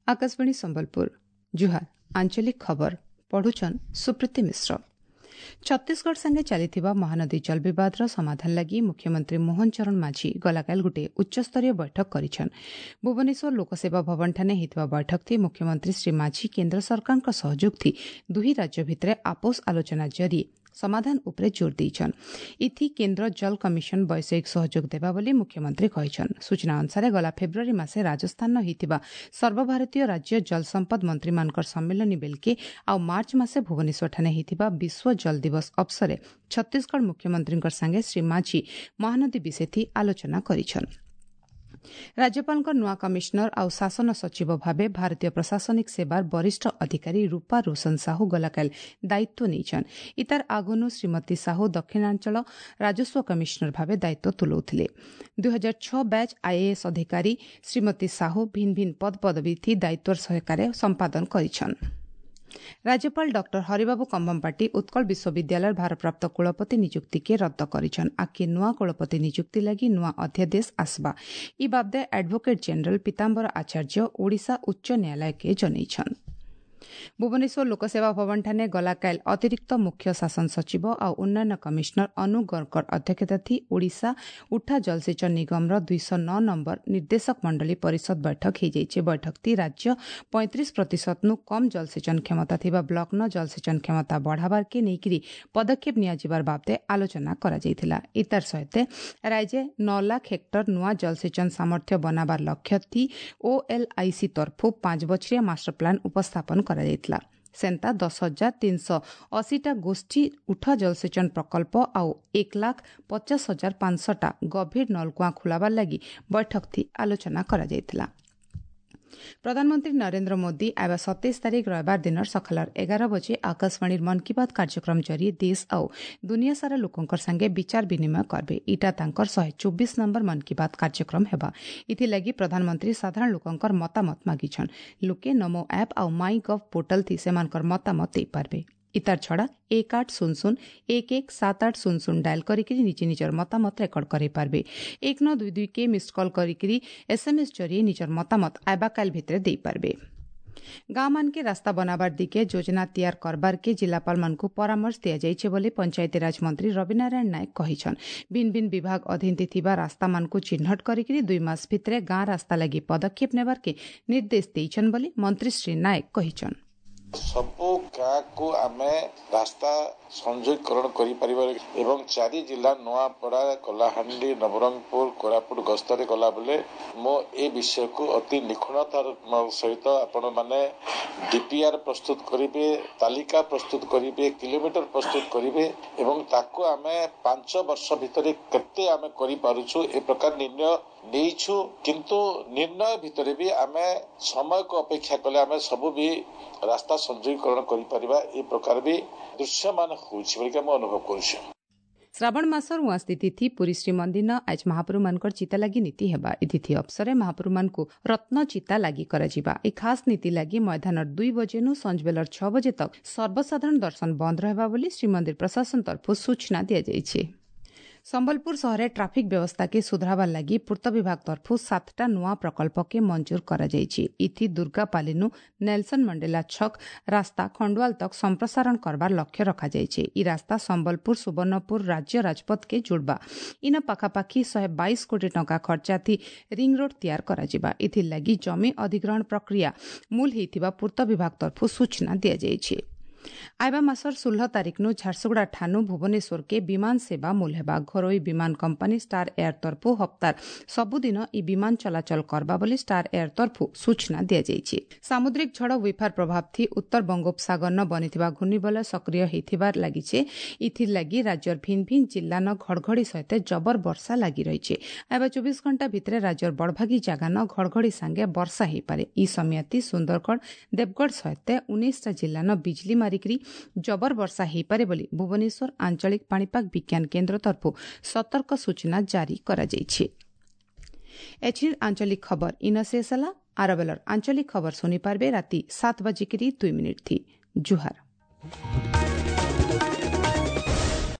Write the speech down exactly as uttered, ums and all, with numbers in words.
आकाशवाणी संबलपुर जुहार आंचलिक खबर पढ़ुछन सुप्रीति मिश्र। छत्तीसगढ़ संगे चली महानदी जल विवाद समाधान लगी मुख्यमंत्री मोहन चरण माझी गलाकाल गोटे उच्चस्तरीय बैठक करिछन। भुवनेश्वर लोकसेवा भवन ठाने हितवा बैठक थी मुख्यमंत्री श्री माझी केन्द्र सरकार का सहयोग थी दुही राज्य भितरे आपोस आलोचना जरिए समाधान उपरे जोर देइछन। इथि केन्द्र जल कमिशन वैषयिक सहयोग देबा बोली मुख्यमंत्री कहिछन। सूचना अनुसार गला फेब्रुआरी मासे राजस्थान हितिबा सर्वभारतीय राज्य जल संपद मंत्री मानकर सम्मेलन बेलके आ मार्च मासे भुवनेश्वर ठाने हितिबा विश्व जल दिवस अवसरे छत्तीसगढ़ मुख्यमंत्री संगे श्री माझी महानदी विषय थी आलोचना करिछन। राज्यपाल नुआ कमिशनर आउ शासन सचिव भावे भारतीय प्रशासनिक सेवार वरिष्ठ अधिकारी रूपा रोशन साहू गलाकाल दायित्व नेइछन। इतार आगनु श्रीमती साहू दक्षिणांचल राजस्व कमिशनर भावे दायित्व तुलौथिले। दुई हजार छह बैच आईएएस अधिकारी श्रीमती साहू भिन्न भिन्न पद पदवी थी दायित्व सहकारे संपादन करिछन। राज्यपाल डॉक्टर हरिबाबू कंभमपाटी उत्कल विश्वविद्यालय भारप्राप्त कुलपति नियुक्ति के रद्द करिछन। आके नुआ कुलपति नियुक्ति लगी नुआ अध्यादेश आसबा ई बाबदे एडवोकेट जनरल पीताम्बर आचार्य ओडिशा उच्च न्यायालय के जनैछन। भुवनेश्वर लोकसेवा भवन ठाने गलाकाल अतिरिक्त मुख्य शासन सचिव आ उन्नयन कमिशनर अनु गरकर अध्यक्षता थी ओडिशा उठा जलसेचन निगम दुई सौ नौ नंबर निर्देशक मंडली परिषद बैठक हो जाइए। बैठक थी राज्य पैंतीस प्रतिशत नु कम जलसेचन क्षमता थिबा ब्लॉक न जलसेचन क्षमता बढ़ावार के नेइकिरी पदक्षेप नियाजिबार बाबदे आलोचना करा जाइथिला। इतार सहित राज्य नौ लाख हेक्टर नुआ जलसेचन सामर्थ्य बनाबार लक्ष्य थी ओएलआईसी तरफु पांच बछरिया मास्टर प्लान उपस्थापन करा जाइथिला। सेंता दस हजार तीन सौ अशीटा गोष्ठी उठा जलसेचन प्रकल्प आउ एक लाख पचास हजार पांच सौ टा गभीर नलकुआ खोलाबार लगी बैठक थी आलोचना करा जाइथिला। प्रधानमंत्री नरेंद्र मोदी आवा सत्ताईस तारीख रविवार दिन सकाल एगार बजे आकाशवाणी मन की बात कार्यक्रम जरिए देश आउ दुनिया सारा लोकंकर संगे विचार विनिमय करबे। इटा तांकर शहे चौबीस नंबर मन की बात कार्यक्रम हेबा। इथि लगी प्रधानमंत्री साधारण लोकंकर मतामत मागिछन। लोके नमो ऐप आउ माई गव पोर्टल थी सेमानकर मतामत दे पारबे। इतार छड़ा एक आठ शून्य शून्य एक एक सात आठ शून्य शून्य डायल करिक निजे निजर मतामत रेकर्ड करे पारबे। एक नौ दुई दुई के मिस्ड कॉल करिक एसएमएस जरिए निजर मतामत आइबा काल भितरे दे पारबे। गांव मान के रास्ता बनाबार दिके योजना तैयार करबार के जिलापाल मान को परामर्श दिया जाइछे बोले पंचायती राज मंत्री रविनारायण नायक कहिछन। भिन्न भिन्न विभाग अधीन थिबा रास्ता मान को चिन्हट करिक दुई मास भितरे गां रास्ता लगी पदक्षेप नेबार के निर्देश देइछन बोले मंत्री श्री नायक कहिछन। सबु गाँ को आमे रास्ता संयोगकरण करि परिबा एवं चारि जिला नुआपड़ा कलाहांडी नवरंगपुर कोरापुट गस्तरे गला बेले मो ए विषय को अति निखुणतार सहित आपण माने डीपीआर प्रस्तुत करिबे तालिका प्रस्तुत करिबे किलोमीटर प्रस्तुत करिबे एवं ताको आमे पांच वर्ष भितरे केते आमे करि पारुछु ए प्रकार निर्णय नेइछु। किंतु निर्णय भितरे भी आमे समय को अपेक्षा कले आमे सब भी रास्ता संयोगकरण करि परिबा ए प्रकार भी दृश्यमान होछि बोली हम अनुभव करूछु। श्रावण मासर उआस तिथि पुरी श्रीमंदिर आज महाप्रभु मानकर चिता लगी नीति हेबा। ए तिथि अवसरे महाप्रभु मान को रत्न चिता लगी कराजिबा। ए खास नीति लगी मैदान दुई बजे नु संज बेलर छह बजे तक सर्वसाधारण दर्शन बंद रहबा बोली श्रीमंदिर प्रशासन तरफ सूचना दिया जाइछे। संबलपुर शहर ट्राफिक व्यवस्था के सुधारबार लगी पूर्त विभाग तरफ सातटा नुआ प्रकल्प के मंजूर करा जाइछे। इथि दुर्गापालीनु नेल्सन मंडेला छक रास्ता खंडवाल तक संप्रसारण करबार लक्ष्य रखा जाइछे। ई रास्ता संबलपुर सुवर्णपुर राज्य राजपथ के जुड़बा। इन पाखापाखी शहे बाईस कोटी टंका खर्चा थी रिंग रोड तैयार करा जिबा। इथि लगी जमी अधिग्रहण प्रक्रिया मूल हेतिबा पूर्त विभाग तरफ सूचना दिया जाइछे। आइबा मासर सोलह तारीख नु झारसुगुड़ा ठानु भुवनेश्वर के विमान सेवा मूल हेबा। घरोई विमान कंपनी स्टार एयर तरफु हप्तार सबुदिन ई विमान चलाचल करबा बोली स्टार एयर तरफु सूचना दिया जाइछे। सामुद्रिक झड़ विफार प्रभाव थी उत्तर बंगोपसागर न बनिथिबा घूर्णिबलय सक्रिय हेथिबार लागिछे। इथिर लगी राज्यर भिन्न भिन्न जिल्ला न घड़घड़ी सहित जबर वर्षा लगी रहिछे। आइबा चौबीस घंटा भितरे राज्यर बड़भागी जागा न घड़घड़ी संगे वर्षा हेई पारे। ई समियाती सुंदरगढ़ देवगढ़ सहित उन्नीस टा जिल्ला न बिजली मारी जबर वर्षा हेई पारे बोली भुवनेश्वर आंचलिक पाणीपाग विज्ञान केन्द्र तरफु सतर्क सूचना जारी करा जाइछे। एचर आंचलिक खबर इन शेषला आरबेलर आंचलिक खबर सुनी पारबे राति सात बजे दुई मिनिट थी। जुहार।